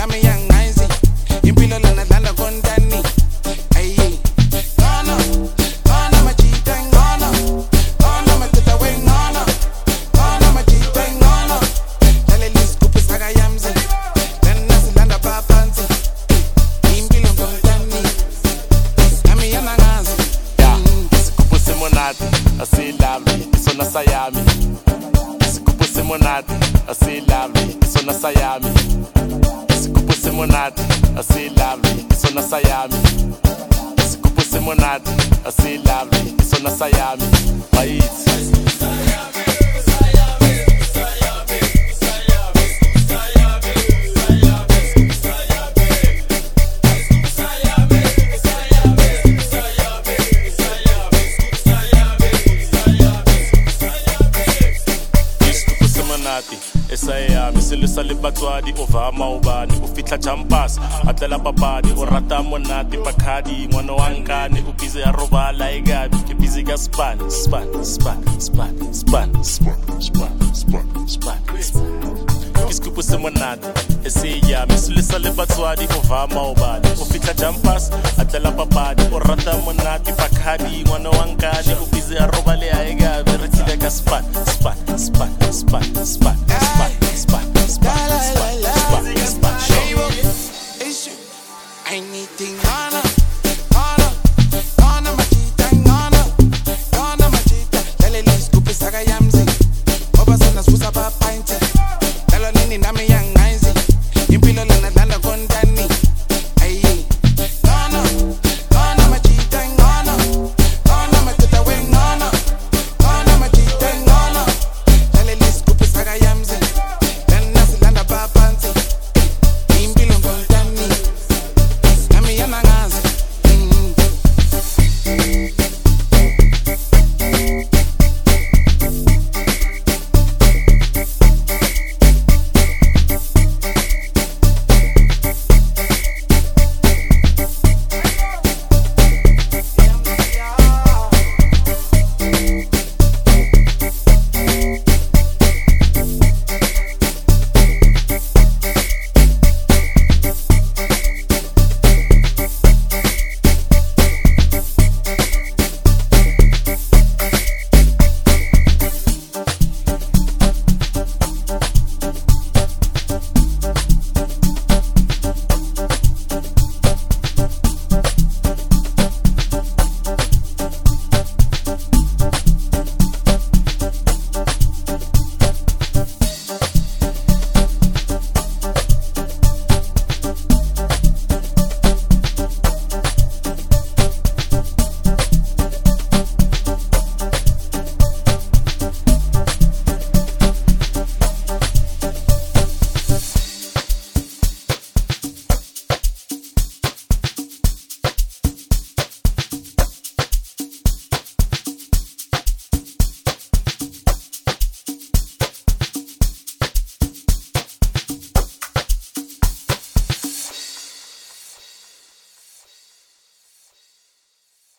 ngami yangazi impilo lana dlala kontani ayi ngana ngana machita ngana ngana matata we ngana ngana machita ngana dale liskupu saka yamzi lana silanda papansi impilo kontani ngami yangazi isikupu simonati asilami isona sayami isikupu simonati asilami isona sayami isikupu simonati asilami isona sayami isikupu simonati asilami isona sayami bayithi esayami silisa le batswadi o vama ubani o fitla champas atlela papadi o rata monate pakhadi ngwana wa nkane o busy ya robala egabi ke busy ka span isikupu semonate esayami silisa le batswadi o vama ubani o fitla champas atlela papadi o rata monate pakhadi ngwana wa nkane o busy ya robala egabi re tsile ka span anything